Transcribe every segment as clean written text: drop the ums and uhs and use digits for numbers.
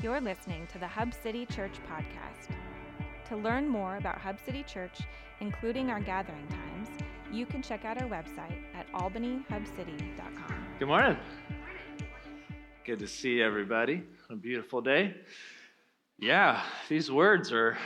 You're listening to the Hub City Church podcast. To learn more about Hub City Church, including our gathering times, you can check out our website at albanyhubcity.com. Good morning. Good to see everybody on a beautiful day. Yeah, these words are,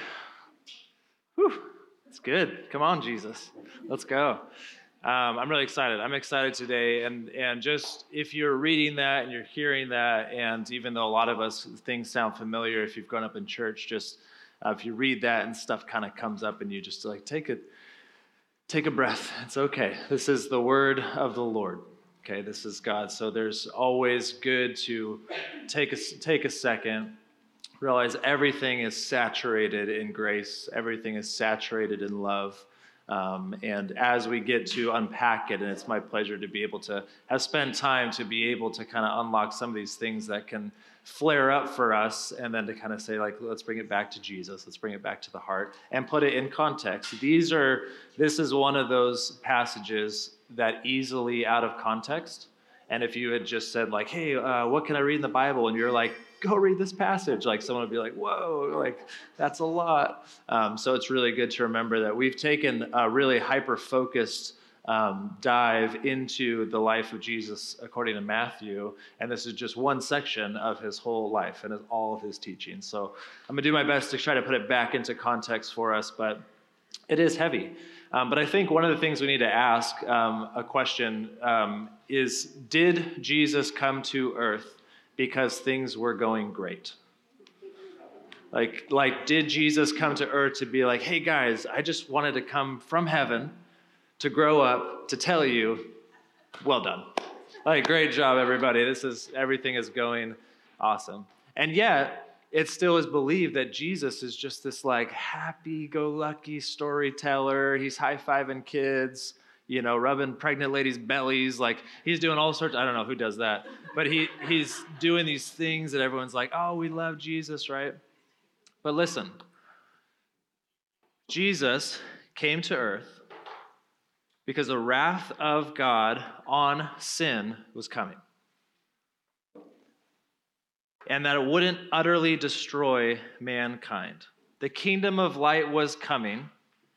it's good. Come on, Jesus. Let's go. I'm really excited. I'm excited today. And just if you're reading that and you're hearing that, and even though a lot of us, things sound familiar if you've grown up in church, just if you read that and stuff kind of comes up and you just like take a breath. It's okay. This is the word of the Lord. Okay, this is God. So there's always good to take a second, realize everything is saturated in grace. Everything is saturated in love. And as we get to unpack it, and it's my pleasure to be able to have spent time to be able to kind of unlock some of these things that can flare up for us, and then to kind of say, like, let's bring it back to Jesus, let's bring it back to the heart, and put it in context. This is one of those passages that easily out of context, and if you had just said, like, hey, what can I read in the Bible? And you're like, go read this passage. Like someone would be like, whoa, like that's a lot. So it's really good to remember that we've taken a really hyper-focused dive into the life of Jesus according to Matthew. And this is just one section of his whole life and all of his teaching. So I'm gonna do my best to try to put it back into context for us, but it is heavy. But I think one of the things we need to ask a question is, did Jesus come to earth because things were going great? Like, did Jesus come to earth to be like, hey guys, I just wanted to come from heaven to grow up to tell you, well done. Like, great job, everybody. Everything is going awesome. And yet, it still is believed that Jesus is just this like happy-go-lucky storyteller. He's high-fiving kids, rubbing pregnant ladies' bellies. Like, he's doing all sorts. I don't know who does that. But he's doing these things that everyone's like, oh, we love Jesus, right? But listen, Jesus came to earth because the wrath of God on sin was coming. And that it wouldn't utterly destroy mankind. The kingdom of light was coming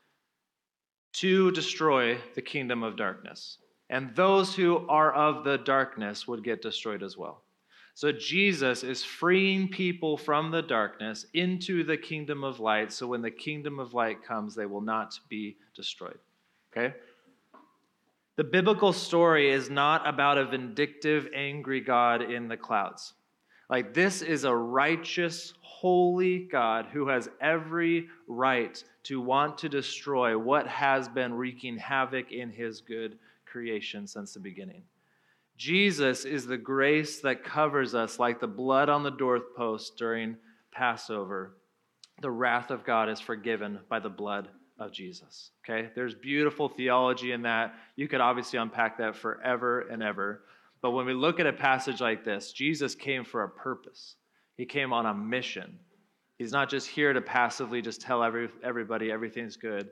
to destroy the kingdom of darkness. And those who are of the darkness would get destroyed as well. So Jesus is freeing people from the darkness into the kingdom of light, so when the kingdom of light comes, they will not be destroyed. Okay? The biblical story is not about a vindictive, angry God in the clouds. Like, this is a righteous, holy God who has every right to want to destroy what has been wreaking havoc in his good creation since the beginning. Jesus is the grace that covers us like the blood on the doorpost during Passover. The wrath of God is forgiven by the blood of Jesus. Okay? There's beautiful theology in that. You could obviously unpack that forever and ever. But when we look at a passage like this, Jesus came for a purpose. He came on a mission. He's not just here to passively just tell everybody everything's good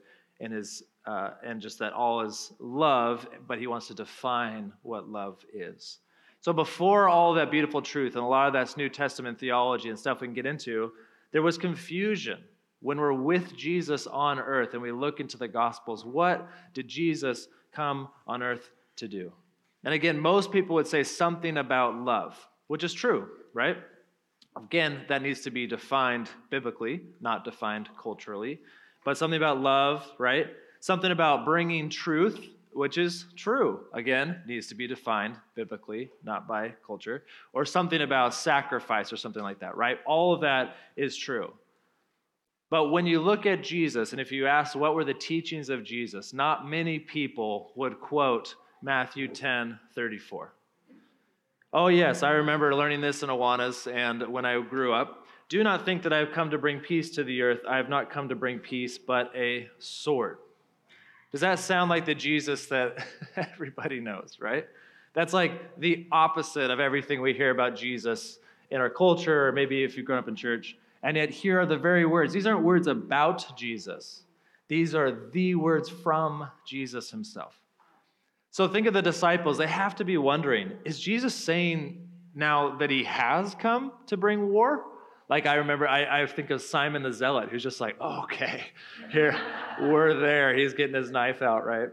and just that all is love, but he wants to define what love is. So before all that beautiful truth, and a lot of that's New Testament theology and stuff we can get into, there was confusion when we're with Jesus on earth and we look into the Gospels. What did Jesus come on earth to do? And again, most people would say something about love, which is true, right? Again, that needs to be defined biblically, not defined culturally. But something about love, right? Something about bringing truth, which is true. Again, needs to be defined biblically, not by culture. Or something about sacrifice or something like that, right? All of that is true. But when you look at Jesus, and if you ask what were the teachings of Jesus, not many people would quote Matthew 10:34. Oh yes, I remember learning this in Awanas and when I grew up. Do not think that I have come to bring peace to the earth. I have not come to bring peace, but a sword. Does that sound like the Jesus that everybody knows, right? That's like the opposite of everything we hear about Jesus in our culture, or maybe if you've grown up in church. And yet here are the very words. These aren't words about Jesus. These are the words from Jesus himself. So think of the disciples. They have to be wondering, is Jesus saying now that he has come to bring war? Like I remember, I think of Simon the Zealot, who's just like, oh, okay, here, we're there. He's getting his knife out, right?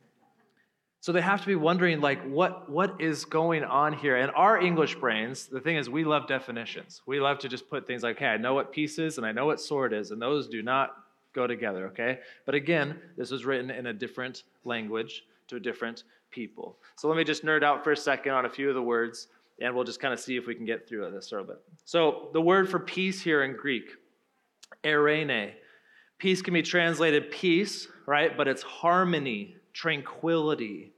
So they have to be wondering, like, what is going on here? And our English brains, the thing is, we love definitions. We love to just put things like, hey, I know what peace is and I know what sword is, and those do not go together, okay? But again, this was written in a different language to a different people. So let me just nerd out for a second on a few of the words, and we'll just kind of see if we can get through this a little bit. So the word for peace here in Greek, eirene. Peace can be translated peace, right? But it's harmony, tranquility,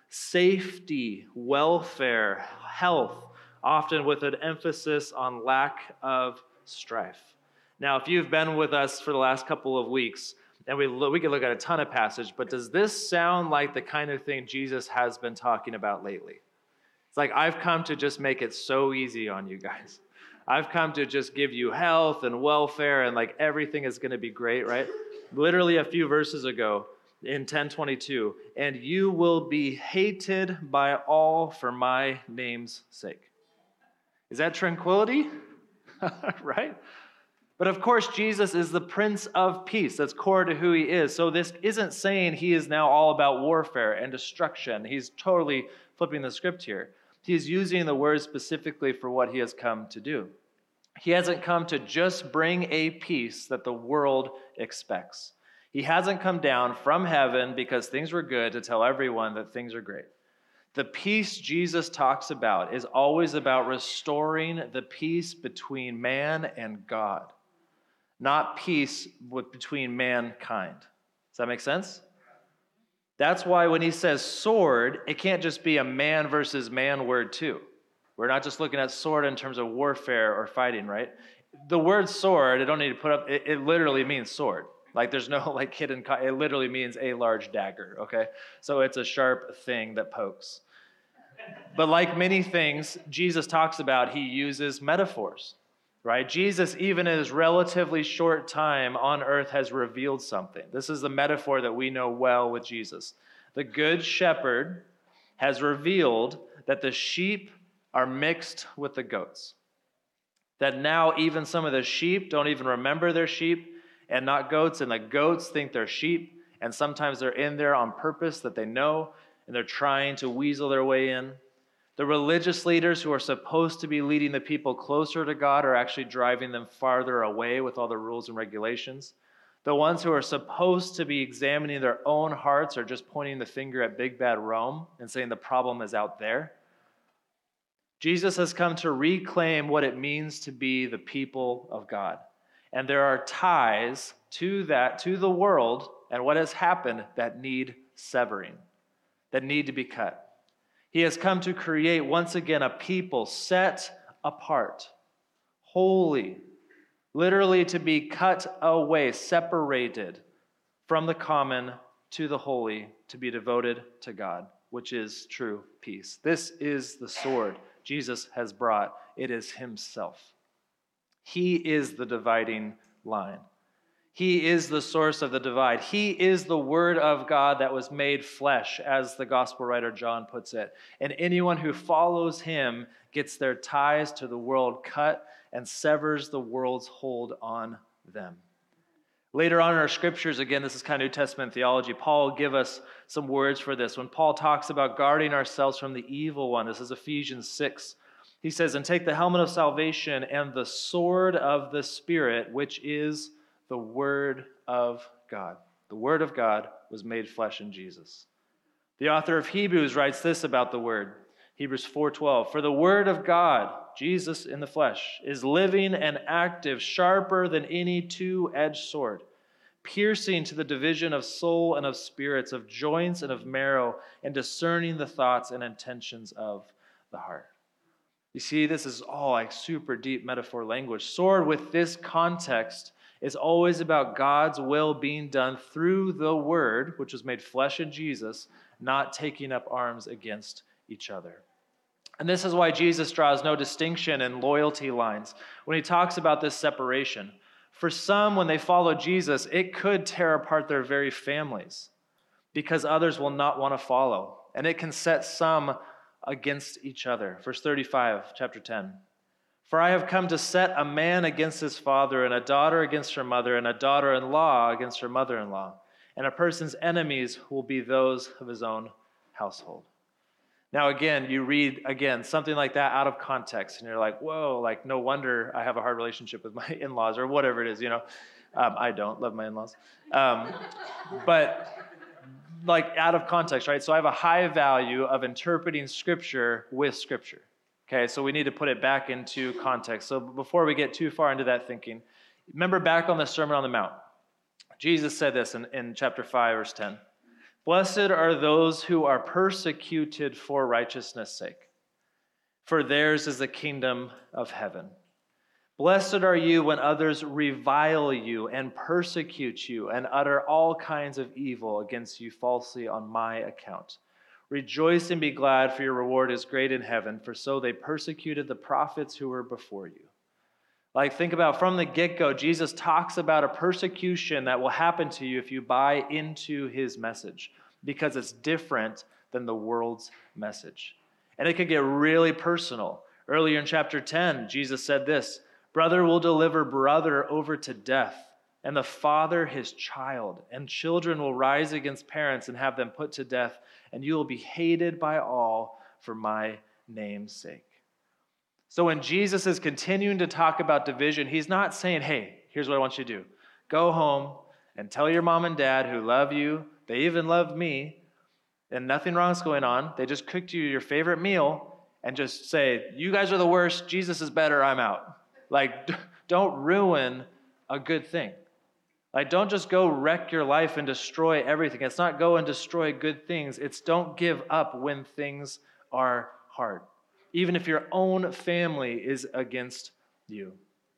safety, welfare, health, often with an emphasis on lack of strife. Now, if you've been with us for the last couple of weeks, and we could look at a ton of passage, but does this sound like the kind of thing Jesus has been talking about lately? It's like, I've come to just make it so easy on you guys. I've come to just give you health and welfare, and like everything is going to be great, right? Literally a few verses ago, in 10:22, and you will be hated by all for my name's sake. Is that tranquility? Right? But of course, Jesus is the Prince of Peace. That's core to who he is. So this isn't saying he is now all about warfare and destruction. He's totally flipping the script here. He's using the word specifically for what he has come to do. He hasn't come to just bring a peace that the world expects. He hasn't come down from heaven because things were good to tell everyone that things are great. The peace Jesus talks about is always about restoring the peace between man and God, not peace between mankind. Does that make sense? That's why when he says sword, it can't just be a man versus man word too. We're not just looking at sword in terms of warfare or fighting, right? The word sword, I don't need to put up, it literally means sword. Like there's no like hidden, it literally means a large dagger, okay? So it's a sharp thing that pokes. But like many things Jesus talks about, he uses metaphors, right? Jesus, even in his relatively short time on earth, has revealed something. This is the metaphor that we know well with Jesus. The good shepherd has revealed that the sheep are mixed with the goats. That now even some of the sheep don't even remember they're sheep and not goats, and the goats think they're sheep, and sometimes they're in there on purpose that they know, and they're trying to weasel their way in. The religious leaders who are supposed to be leading the people closer to God are actually driving them farther away with all the rules and regulations. The ones who are supposed to be examining their own hearts are just pointing the finger at big bad Rome and saying the problem is out there. Jesus has come to reclaim what it means to be the people of God. And there are ties to that, to the world, and what has happened that need severing, that need to be cut. He has come to create once again a people set apart, holy, literally to be cut away, separated from the common to the holy, to be devoted to God, which is true peace. This is the sword Jesus has brought. It is himself. He is the dividing line. He is the source of the divide. He is the Word of God that was made flesh, as the gospel writer John puts it. And anyone who follows him gets their ties to the world cut and severs the world's hold on them. Later on in our scriptures, again, this is kind of New Testament theology, Paul will give us some words for this. When Paul talks about guarding ourselves from the evil one, this is Ephesians 6. He says, and take the helmet of salvation and the sword of the Spirit, which is the Word of God. The Word of God was made flesh in Jesus. The author of Hebrews writes this about the Word. Hebrews 4:12, for the Word of God, Jesus in the flesh, is living and active, sharper than any two-edged sword, piercing to the division of soul and of spirits, of joints and of marrow, and discerning the thoughts and intentions of the heart. You see, this is all like super deep metaphor language. Sword with this context is always about God's will being done through the Word, which was made flesh in Jesus, not taking up arms against each other. And this is why Jesus draws no distinction in loyalty lines when he talks about this separation. For some, when they follow Jesus, it could tear apart their very families because others will not want to follow. And it can set some against each other. Verse 35, chapter 10. For I have come to set a man against his father, and a daughter against her mother, and a daughter-in-law against her mother-in-law. And a person's enemies will be those of his own household. Now again, you read something like that out of context, and you're like, whoa, like no wonder I have a hard relationship with my in-laws, or whatever it is, I don't love my in-laws. But like out of context, right? So I have a high value of interpreting Scripture with Scripture. Okay, so we need to put it back into context. So before we get too far into that thinking, remember back on the Sermon on the Mount. Jesus said this in chapter 5, verse 10. Blessed are those who are persecuted for righteousness' sake, for theirs is the kingdom of heaven. Blessed are you when others revile you and persecute you and utter all kinds of evil against you falsely on my account. Rejoice and be glad, for your reward is great in heaven, for so they persecuted the prophets who were before you. Like, think about from the get-go, Jesus talks about a persecution that will happen to you if you buy into his message, because it's different than the world's message. And it could get really personal. Earlier in chapter 10, Jesus said this, brother will deliver brother over to death, and the father his child, and children will rise against parents and have them put to death, and you will be hated by all for my name's sake. So when Jesus is continuing to talk about division, he's not saying, hey, here's what I want you to do. Go home and tell your mom and dad who love you, they even love me, and nothing wrong is going on. They just cooked you your favorite meal, and just say, you guys are the worst, Jesus is better, I'm out. Like, don't ruin a good thing. Like, don't just go wreck your life and destroy everything. It's not go and destroy good things. It's don't give up when things are hard, even if your own family is against you.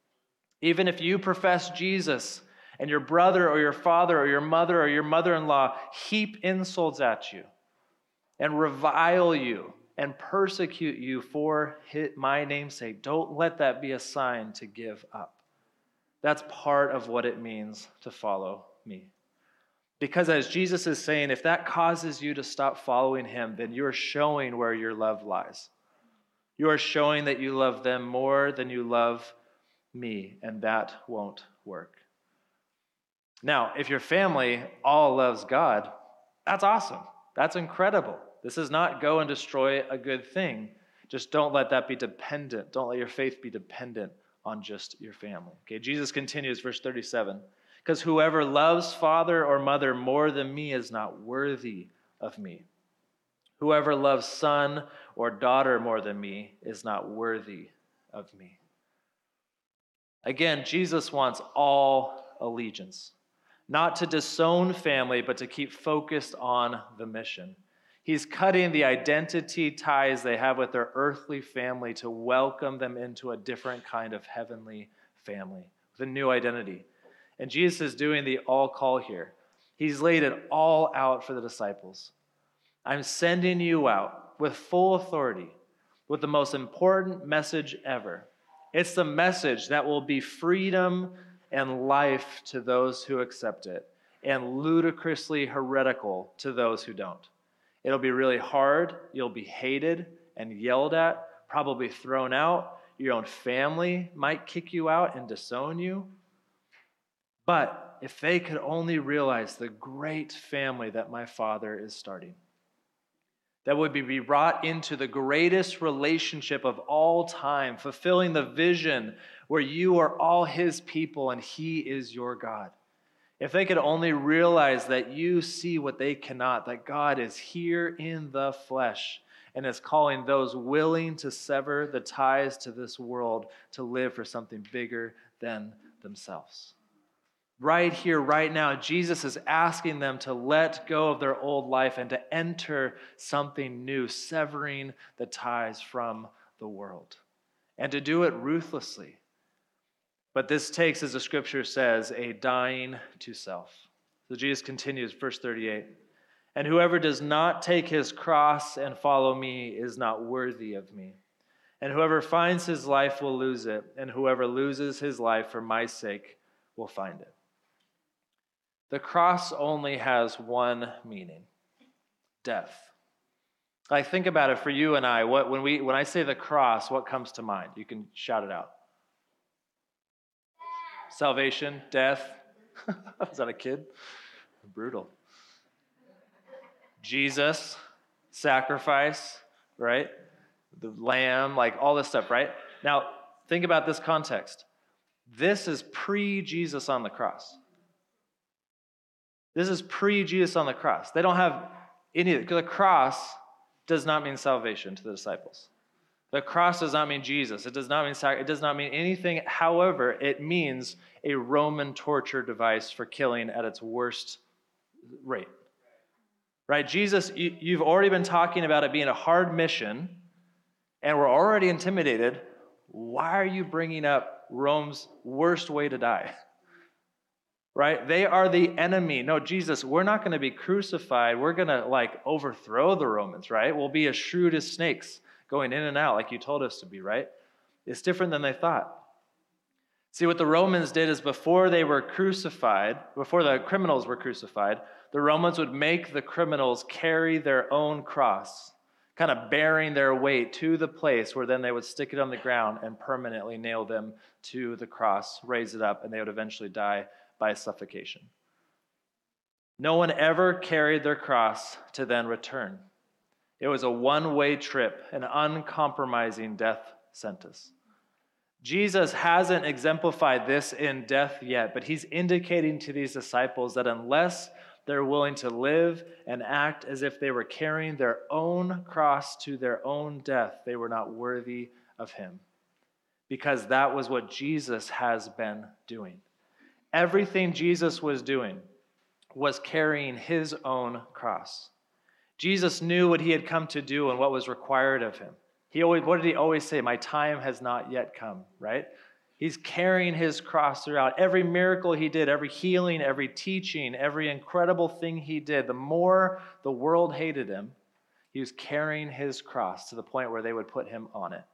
Even if you profess Jesus and your brother or your father or your mother or your mother-in-law heap insults at you and revile you and persecute you for my name's sake, don't let that be a sign to give up. That's part of what it means to follow me. Because as Jesus is saying, if that causes you to stop following him, then you're showing where your love lies. You are showing that you love them more than you love me, and that won't work. Now, if your family all loves God, that's awesome. That's incredible. This is not go and destroy a good thing. Just don't let that be dependent. Don't let your faith be dependent on just your family. Okay, Jesus continues, verse 37. Because whoever loves father or mother more than me is not worthy of me. Whoever loves son or daughter more than me is not worthy of me. Again, Jesus wants all allegiance, not to disown family, but to keep focused on the mission. He's cutting the identity ties they have with their earthly family to welcome them into a different kind of heavenly family with a new identity. And Jesus is doing the all call here. He's laid it all out for the disciples. I'm sending you out with full authority, with the most important message ever. It's the message that will be freedom and life to those who accept it, and ludicrously heretical to those who don't. It'll be really hard. You'll be hated and yelled at, probably thrown out. Your own family might kick you out and disown you. But if they could only realize the great family that my Father is starting, that would be brought into the greatest relationship of all time, fulfilling the vision where you are all his people and he is your God. If they could only realize that you see what they cannot, that God is here in the flesh and is calling those willing to sever the ties to this world to live for something bigger than themselves. Right here, right now, Jesus is asking them to let go of their old life and to enter something new, severing the ties from the world, and to do it ruthlessly. But this takes, as the scripture says, a dying to self. So Jesus continues, verse 38, and whoever does not take his cross and follow me is not worthy of me. And whoever finds his life will lose it, and whoever loses his life for my sake will find it. The cross only has one meaning: death. Like, think about it for you and I. When I say the cross, what comes to mind? You can shout it out. Salvation, death. Is that a kid? Brutal. Jesus, sacrifice, right? The lamb, like all this stuff, right? Now, think about this context. This is pre-Jesus on the cross. This is pre-Jesus on the cross. They don't have any of it. The cross does not mean salvation to the disciples. The cross does not mean Jesus. It does not mean anything. However, it means a Roman torture device for killing at its worst rate. Right? Jesus, you've already been talking about it being a hard mission, and we're already intimidated. Why are you bringing up Rome's worst way to die? Right? They are the enemy. No, Jesus, we're not going to be crucified. We're going to overthrow the Romans, right? We'll be as shrewd as snakes going in and out like you told us to be, right? It's different than they thought. See, what the Romans did is before the criminals were crucified, the Romans would make the criminals carry their own cross, kind of bearing their weight to the place where then they would stick it on the ground and permanently nail them to the cross, raise it up, and they would eventually die by suffocation. No one ever carried their cross to then return. It was a one-way trip, an uncompromising death sentence. Jesus hasn't exemplified this in death yet, but he's indicating to these disciples that unless they're willing to live and act as if they were carrying their own cross to their own death, they were not worthy of him. Because that was what Jesus has been doing. Everything Jesus was doing was carrying his own cross. Jesus knew what he had come to do and what was required of him. What did he always say? My time has not yet come, right? He's carrying his cross throughout. Every miracle he did, every healing, every teaching, every incredible thing he did, the more the world hated him, he was carrying his cross to the point where they would put him on it.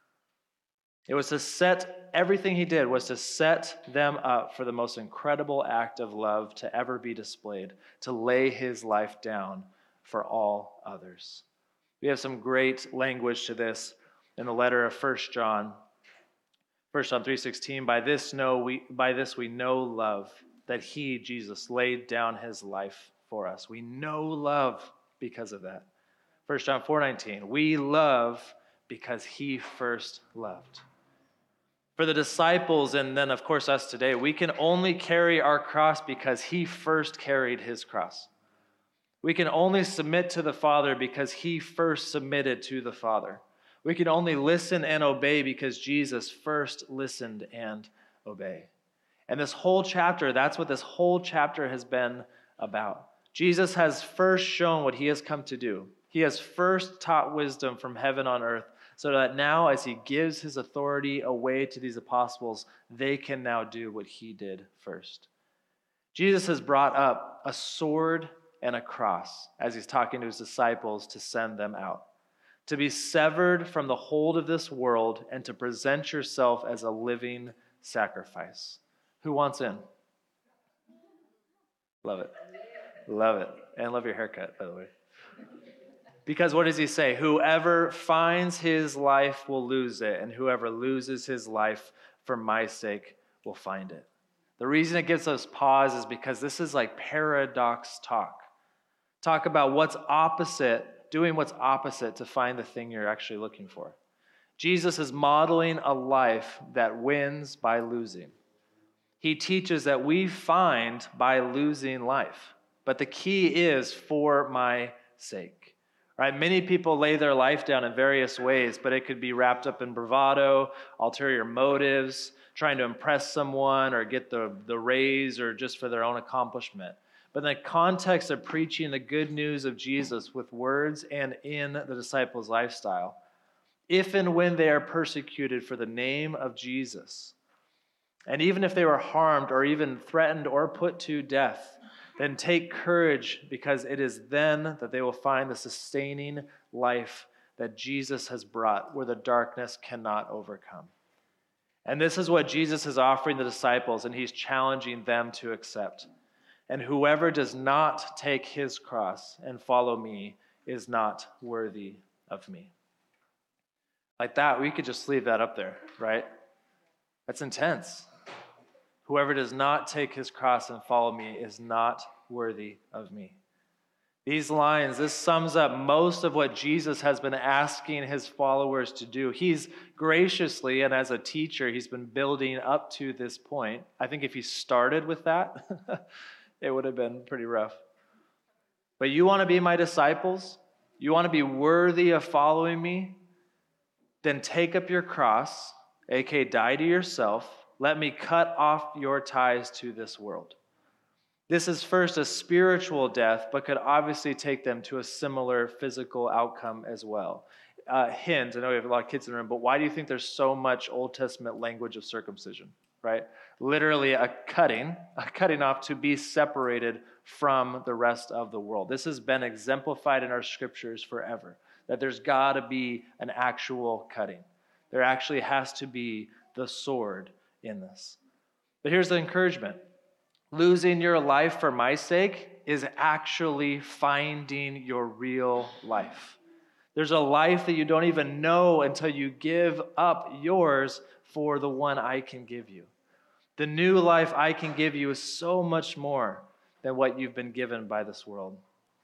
Everything he did was to set them up for the most incredible act of love to ever be displayed, to lay his life down for all others. We have some great language to this in the letter of 1 John 3:16. By this we know love, that he, Jesus, laid down his life for us. We know love because of that. 1 John 4:19. We love because he first loved. For the disciples, and then of course us today, we can only carry our cross because he first carried his cross. We can only submit to the Father because he first submitted to the Father. We can only listen and obey because Jesus first listened and obeyed. And this whole chapter, that's what this whole chapter has been about. Jesus has first shown what he has come to do. He has first taught wisdom from heaven on earth, so that now as he gives his authority away to these apostles, they can now do what he did first. Jesus has brought up a sword and a cross as he's talking to his disciples to send them out, to be severed from the hold of this world and to present yourself as a living sacrifice. Who wants in? Love it. Love it. And love your haircut, by the way. Because what does he say? Whoever finds his life will lose it, and whoever loses his life for my sake will find it. The reason it gives us pause is because this is like paradox talk. Talk about what's opposite, doing what's opposite to find the thing you're actually looking for. Jesus is modeling a life that wins by losing. He teaches that we find by losing life. But the key is for my sake. Right? Many people lay their life down in various ways, but it could be wrapped up in bravado, ulterior motives, trying to impress someone or get the raise or just for their own accomplishment. But in the context of preaching the good news of Jesus with words and in the disciples' lifestyle, if and when they are persecuted for the name of Jesus, and even if they were harmed or even threatened or put to death, then take courage, because it is then that they will find the sustaining life that Jesus has brought, where the darkness cannot overcome. And this is what Jesus is offering the disciples, and he's challenging them to accept. And whoever does not take his cross and follow me is not worthy of me. Like that, we could just leave that up there, right? That's intense. Whoever does not take his cross and follow me is not worthy of me. These lines, this sums up most of what Jesus has been asking his followers to do. He's graciously, and as a teacher, he's been building up to this point. I think if he started with that, it would have been pretty rough. But you want to be my disciples? You want to be worthy of following me? Then take up your cross, aka die to yourself. Let me cut off your ties to this world. This is first a spiritual death, but could obviously take them to a similar physical outcome as well. Hint, I know we have a lot of kids in the room, but why do you think there's so much Old Testament language of circumcision, right? Literally a cutting off to be separated from the rest of the world. This has been exemplified in our scriptures forever, that there's got to be an actual cutting. There actually has to be the sword in this. But here's the encouragement. Losing your life for my sake is actually finding your real life. There's a life that you don't even know until you give up yours for the one I can give you. The new life I can give you is so much more than what you've been given by this world.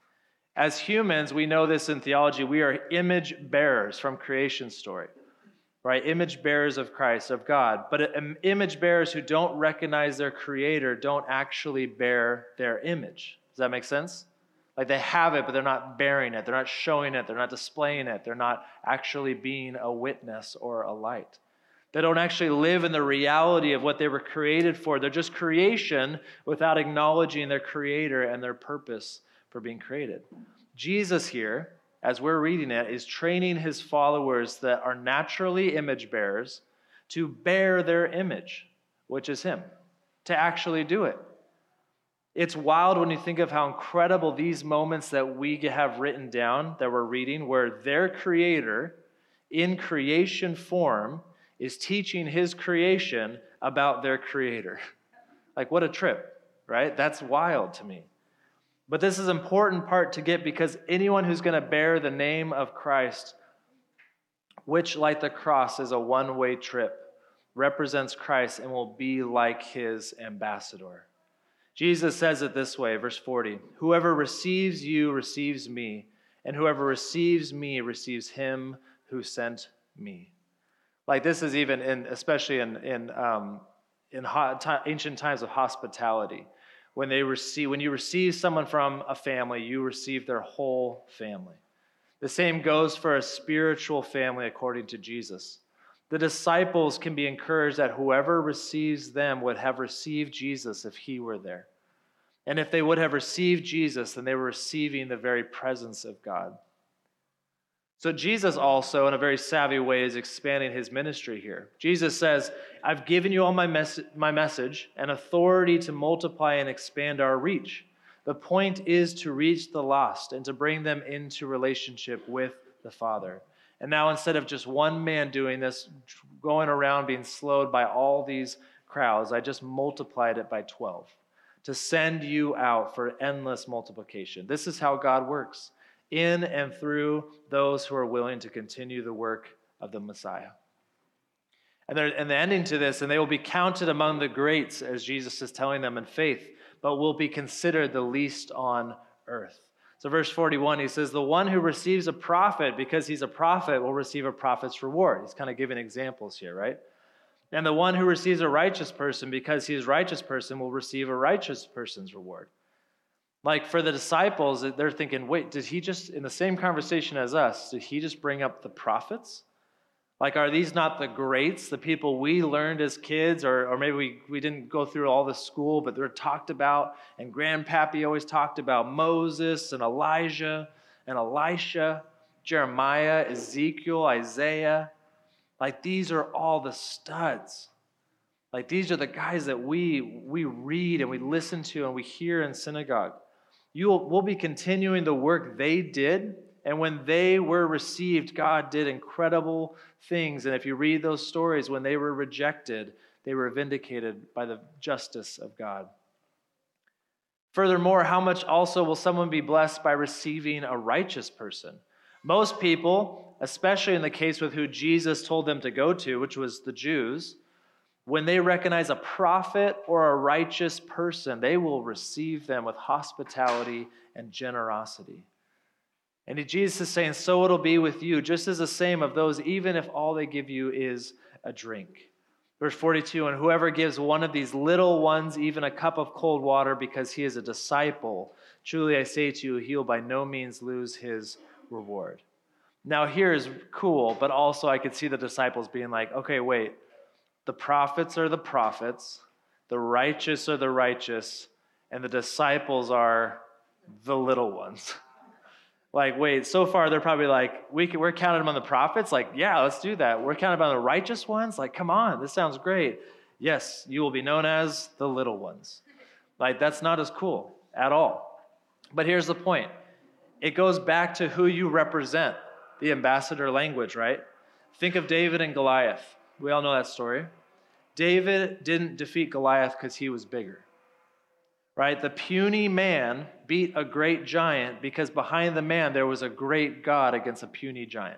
As humans, we know this in theology, we are image bearers from creation story. Right? Image bearers of Christ, of God. But image bearers who don't recognize their creator don't actually bear their image. Does that make sense? Like they have it, but they're not bearing it. They're not showing it. They're not displaying it. They're not actually being a witness or a light. They don't actually live in the reality of what they were created for. They're just creation without acknowledging their creator and their purpose for being created. Jesus here, as we're reading it, is training his followers that are naturally image bearers to bear their image, which is him, to actually do it. It's wild when you think of how incredible these moments that we have written down, that we're reading, where their creator, in creation form, is teaching his creation about their creator. Like, what a trip, right? That's wild to me. But this is an important part to get because anyone who's going to bear the name of Christ, which, like the cross, is a one-way trip, represents Christ and will be like his ambassador. Jesus says it this way, verse 40, "Whoever receives you receives me, and whoever receives me receives him who sent me." Like this is even especially in ancient times of hospitality. When you receive someone from a family, you receive their whole family. The same goes for a spiritual family according to Jesus. The disciples can be encouraged that whoever receives them would have received Jesus if he were there. And if they would have received Jesus, then they were receiving the very presence of God. So Jesus also, in a very savvy way, is expanding his ministry here. Jesus says, "I've given you all my message and authority to multiply and expand our reach. The point is to reach the lost and to bring them into relationship with the Father." And now instead of just one man doing this, going around being slowed by all these crowds, I just multiplied it by 12 to send you out for endless multiplication. This is how God works, in and through those who are willing to continue the work of the Messiah. And the ending to this, and they will be counted among the greats, as Jesus is telling them in faith, but will be considered the least on earth. So verse 41, he says, "The one who receives a prophet because he's a prophet will receive a prophet's reward." He's kind of giving examples here, right? "And the one who receives a righteous person because he is a righteous person will receive a righteous person's reward." Like for the disciples, they're thinking, wait, did he just, in the same conversation as us, did he just bring up the prophets? Like, are these not the greats, the people we learned as kids, or maybe we didn't go through all the school, but they're talked about, and Grandpappy always talked about Moses and Elijah and Elisha, Jeremiah, Ezekiel, Isaiah. Like, these are all the studs. Like, these are the guys that we read and we listen to and we hear in synagogue. We'll be continuing the work they did, and when they were received, God did incredible things. And if you read those stories, when they were rejected, they were vindicated by the justice of God. Furthermore, how much also will someone be blessed by receiving a righteous person? Most people, especially in the case with who Jesus told them to go to, which was the Jews, when they recognize a prophet or a righteous person, they will receive them with hospitality and generosity. And Jesus is saying, so it'll be with you, just as the same of those, even if all they give you is a drink. Verse 42, and whoever gives one of these little ones even a cup of cold water because he is a disciple, truly I say to you, he will by no means lose his reward. Now here is cool, but also I could see the disciples being like, okay, wait, the prophets are the prophets, the righteous are the righteous, and the disciples are the little ones. Like, wait, so far they're probably like, we're counting among the prophets? Like, yeah, let's do that. We're counting among the righteous ones? Like, come on, this sounds great. Yes, you will be known as the little ones. Like, that's not as cool at all. But here's the point. It goes back to who you represent, the ambassador language, right? Think of David and Goliath. We all know that story. David didn't defeat Goliath because he was bigger. Right? The puny man beat a great giant because behind the man there was a great God against a puny giant.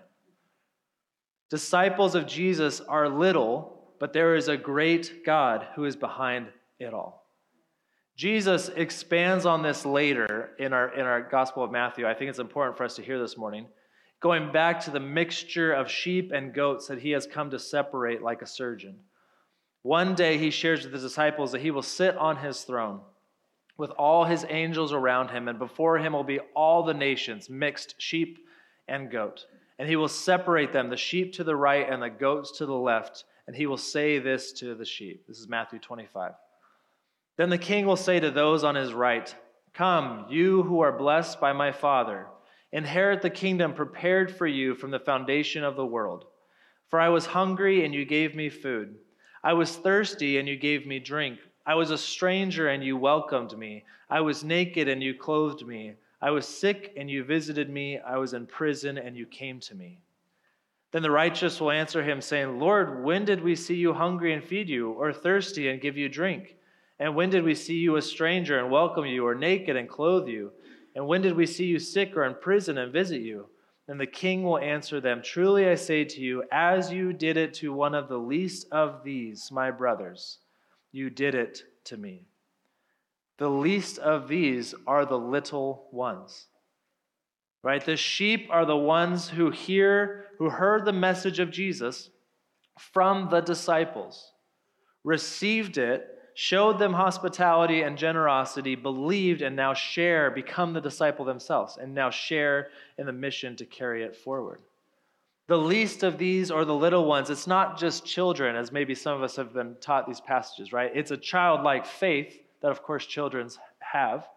Disciples of Jesus are little, but there is a great God who is behind it all. Jesus expands on this later in our Gospel of Matthew. I think it's important for us to hear this morning. Going back to the mixture of sheep and goats that he has come to separate like a surgeon. One day he shares with his disciples that he will sit on his throne with all his angels around him, and before him will be all the nations, mixed sheep and goat. And he will separate them, the sheep to the right and the goats to the left, and he will say this to the sheep. This is Matthew 25. Then the king will say to those on his right, come, you who are blessed by my Father, inherit the kingdom prepared for you from the foundation of the world. For I was hungry, and you gave me food. I was thirsty, and you gave me drink. I was a stranger, and you welcomed me. I was naked, and you clothed me. I was sick, and you visited me. I was in prison, and you came to me. Then the righteous will answer him, saying, Lord, when did we see you hungry and feed you, or thirsty and give you drink? And when did we see you a stranger and welcome you, or naked and clothe you? And when did we see you sick or in prison and visit you? And the king will answer them, truly I say to you, as you did it to one of the least of these, my brothers, you did it to me. The least of these are the little ones. Right? The sheep are the ones who heard the message of Jesus from the disciples, received it, showed them hospitality and generosity, believed, and now become the disciple themselves, and now share in the mission to carry it forward. The least of these are the little ones. It's not just children, as maybe some of us have been taught these passages, right? It's a childlike faith that, of course, kids have.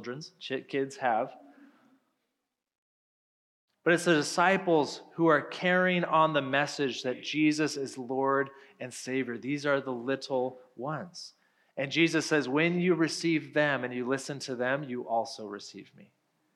But it's the disciples who are carrying on the message that Jesus is Lord and Savior. These are the little ones. And Jesus says, when you receive them and you listen to them, you also receive me.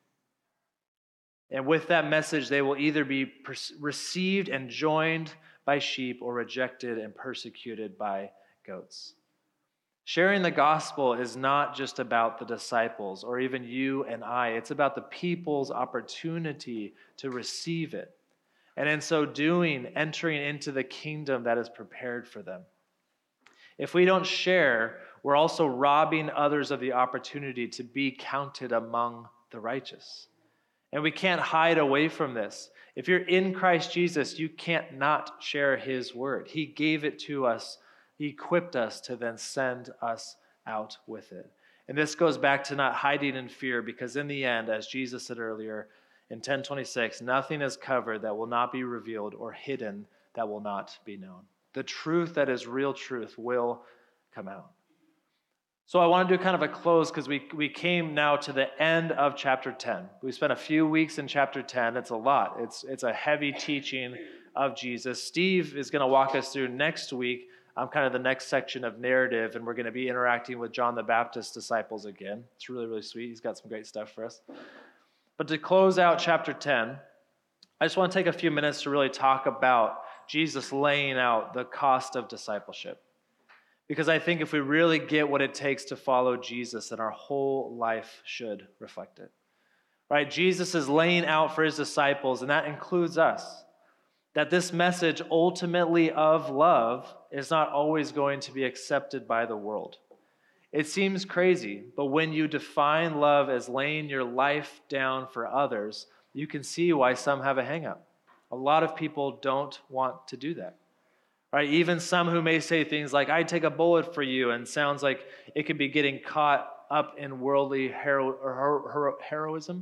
And with that message, they will either be received and joined by sheep or rejected and persecuted by goats. Sharing the gospel is not just about the disciples or even you and I. It's about the people's opportunity to receive it. And in so doing, entering into the kingdom that is prepared for them. If we don't share, we're also robbing others of the opportunity to be counted among the righteous. And we can't hide away from this. If you're in Christ Jesus, you can't not share his word. He gave it to us. He equipped us to then send us out with it. And this goes back to not hiding in fear, because in the end, as Jesus said earlier in 10:26, nothing is covered that will not be revealed or hidden that will not be known. The truth that is real truth will come out. So I want to do kind of a close because we came now to the end of chapter 10. We spent a few weeks in chapter 10. It's a lot. It's a heavy teaching of Jesus. Steve is going to walk us through next week kind of the next section of narrative, and we're going to be interacting with John the Baptist's disciples again. It's really, really sweet. He's got some great stuff for us. But to close out chapter 10, I just want to take a few minutes to really talk about Jesus laying out the cost of discipleship. Because I think if we really get what it takes to follow Jesus, then our whole life should reflect it. Right? Jesus is laying out for his disciples, and that includes us, that this message ultimately of love is not always going to be accepted by the world. It seems crazy, but when you define love as laying your life down for others, you can see why some have a hang-up. A lot of people don't want to do that. Right? Even some who may say things like, I'd take a bullet for you, and sounds like it could be getting caught up in worldly heroism.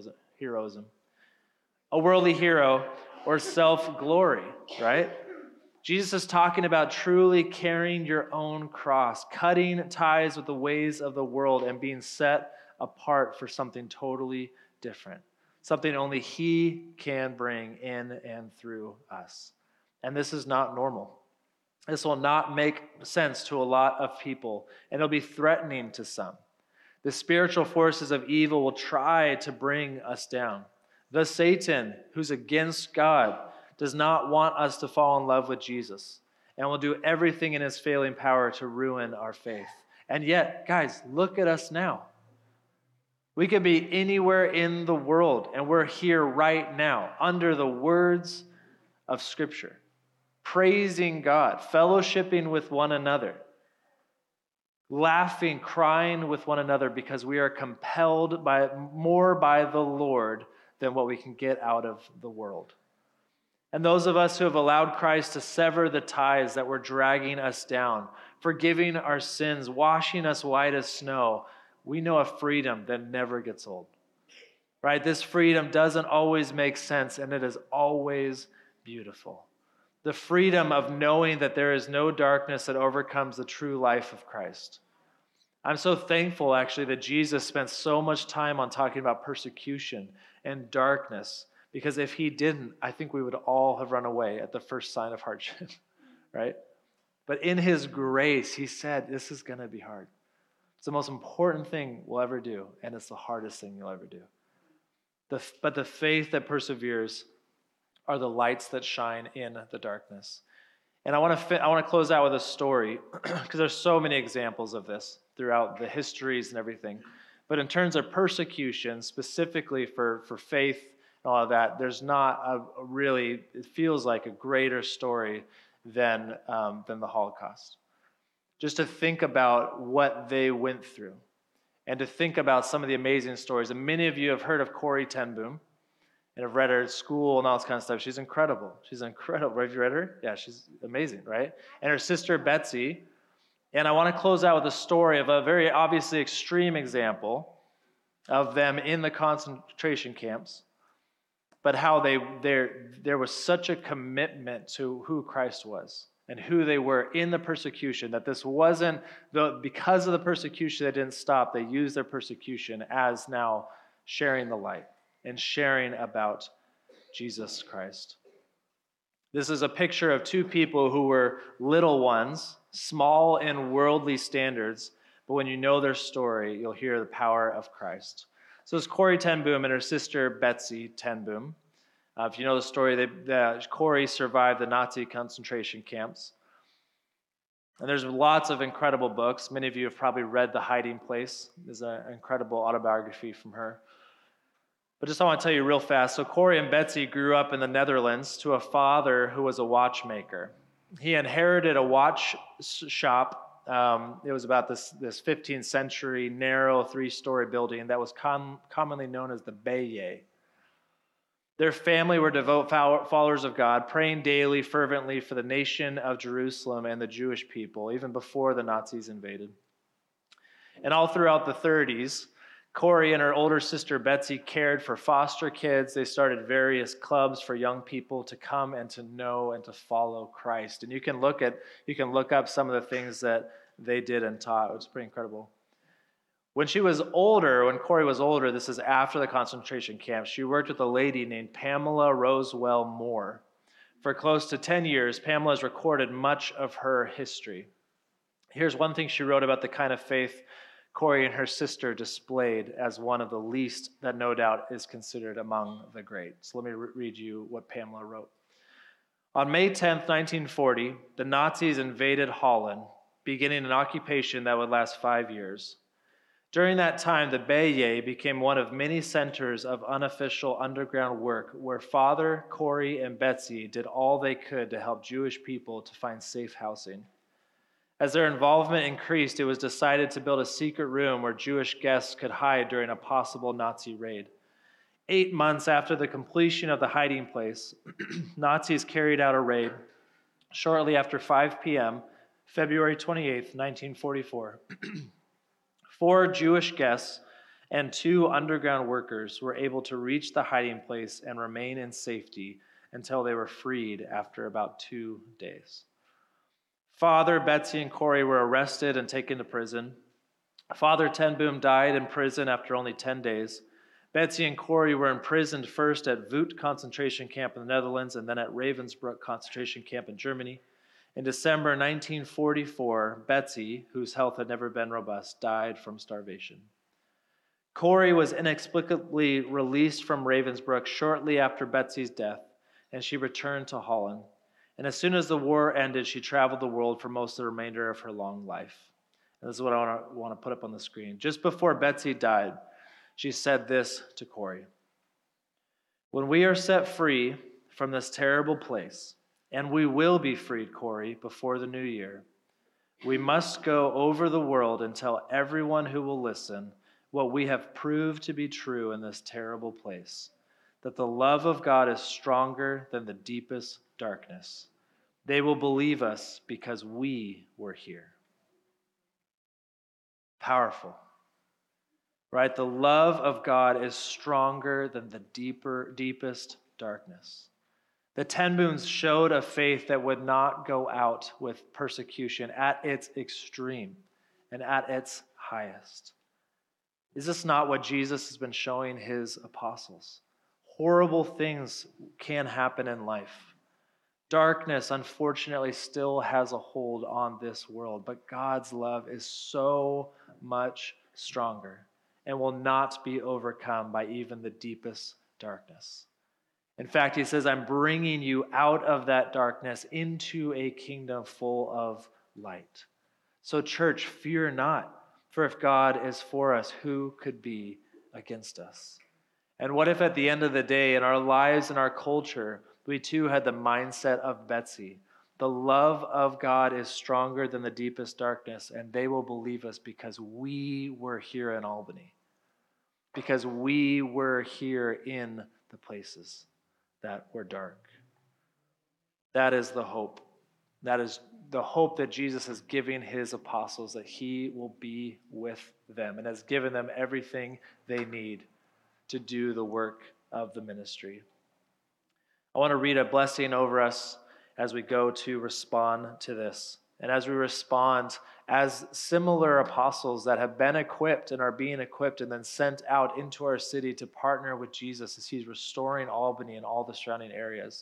A worldly hero or self-glory, right? Jesus is talking about truly carrying your own cross, cutting ties with the ways of the world and being set apart for something totally different, something only he can bring in and through us. And this is not normal. This will not make sense to a lot of people, and it'll be threatening to some. The spiritual forces of evil will try to bring us down. The Satan, who's against God, does not want us to fall in love with Jesus and will do everything in his failing power to ruin our faith. And yet, guys, look at us now. We could be anywhere in the world, and we're here right now under the words of Scripture, praising God, fellowshipping with one another, laughing, crying with one another because we are compelled more by the Lord than what we can get out of the world. And those of us who have allowed Christ to sever the ties that were dragging us down, forgiving our sins, washing us white as snow, we know a freedom that never gets old. Right? This freedom doesn't always make sense, and it is always beautiful. The freedom of knowing that there is no darkness that overcomes the true life of Christ. I'm so thankful, actually, that Jesus spent so much time on talking about persecution and darkness, because if he didn't, I think we would all have run away at the first sign of hardship, right? But in his grace, he said, this is going to be hard. It's the most important thing we'll ever do, and it's the hardest thing you'll ever do. But the faith that perseveres are the lights that shine in the darkness. And I want to close out with a story, because there's so many examples of this throughout the histories and everything. But in terms of persecution, specifically for faith and all of that, there's not a really, it feels like a greater story than the Holocaust. Just to think about what they went through, and to think about some of the amazing stories. And many of you have heard of Corrie ten Boom, and have read her at school and all this kind of stuff. She's incredible. She's incredible. Have you read her? Yeah, she's amazing, right? And her sister Betsy. And I want to close out with a story of a very obviously extreme example of them in the concentration camps, but how there was such a commitment to who Christ was and who they were in the persecution, that this wasn't, because of the persecution that didn't stop, they used their persecution as now sharing the light and sharing about Jesus Christ. This is a picture of two people who were little ones, small in worldly standards, but when you know their story, you'll hear the power of Christ. So it's Corrie ten Boom and her sister Betsy ten Boom. If you know the story, Corrie survived the Nazi concentration camps. And there's lots of incredible books. Many of you have probably read The Hiding Place. There's an incredible autobiography from her. But just I want to tell you real fast. So Corrie and Betsy grew up in the Netherlands to a father who was a watchmaker. He inherited a watch shop. It was about this 15th century narrow 3-story building that was commonly known as the Bayeux. Their family were devout followers of God, praying daily, fervently for the nation of Jerusalem and the Jewish people, even before the Nazis invaded. And all throughout the 30s, Corrie and her older sister Betsy cared for foster kids. They started various clubs for young people to come and to know and to follow Christ. And you can look up some of the things that they did and taught. It was pretty incredible. When Corrie was older, this is after the concentration camp, she worked with a lady named Pamela Rosewell Moore. For close to 10 years, Pamela has recorded much of her history. Here's one thing she wrote about the kind of faith Corrie and her sister displayed as one of the least that no doubt is considered among the great. So let me read you what Pamela wrote. On May 10th, 1940, the Nazis invaded Holland, beginning an occupation that would last 5 years. During that time, the Bayeux became one of many centers of unofficial underground work where Father, Corey, and Betsy did all they could to help Jewish people to find safe housing. As their involvement increased, it was decided to build a secret room where Jewish guests could hide during a possible Nazi raid. 8 months after the completion of the hiding place, Nazis carried out a raid. Shortly after 5 p.m., February 28, 1944, 4 Jewish guests and 2 underground workers were able to reach the hiding place and remain in safety until they were freed after about 2 days. Father, Betsy, and Corey were arrested and taken to prison. Father Ten Boom died in prison after only 10 days. Betsy and Corey were imprisoned first at Voet concentration camp in the Netherlands and then at Ravensbrück concentration camp in Germany. In December 1944, Betsy, whose health had never been robust, died from starvation. Corey was inexplicably released from Ravensbrück shortly after Betsy's death, and she returned to Holland. And as soon as the war ended, she traveled the world for most of the remainder of her long life. And this is what I want to put up on the screen. Just before Betsy died, she said this to Corey: "When we are set free from this terrible place, and we will be freed, Corey, before the new year, we must go over the world and tell everyone who will listen what we have proved to be true in this terrible place, that the love of God is stronger than the deepest darkness. They will believe us because we were here." Powerful, right? The love of God is stronger than the deepest darkness. The Ten Booms showed a faith that would not go out with persecution at its extreme and at its highest. Is this not what Jesus has been showing his apostles? Horrible things can happen in life. Darkness, unfortunately, still has a hold on this world, but God's love is so much stronger and will not be overcome by even the deepest darkness. In fact, he says, "I'm bringing you out of that darkness into a kingdom full of light." So, church, fear not, for if God is for us, who could be against us? And what if at the end of the day, in our lives and our culture, we too had the mindset of Betsy? The love of God is stronger than the deepest darkness, and they will believe us because we were here in Albany, because we were here in the places that were dark. That is the hope. That is the hope that Jesus is giving his apostles, that he will be with them and has given them everything they need to do the work of the ministry. I want to read a blessing over us as we go to respond to this. And as we respond as similar apostles that have been equipped and are being equipped and then sent out into our city to partner with Jesus as he's restoring Albany and all the surrounding areas,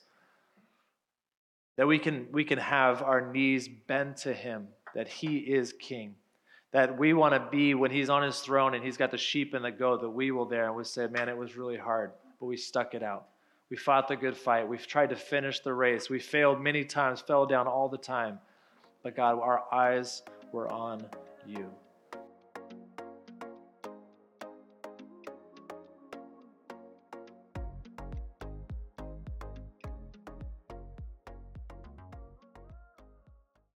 that we can have our knees bent to him, that he is king, that we want to be, when he's on his throne and he's got the sheep and the goat, that we will there and we say, man, it was really hard, but we stuck it out. We fought the good fight. We've tried to finish the race. We failed many times, fell down all the time. But God, our eyes were on you.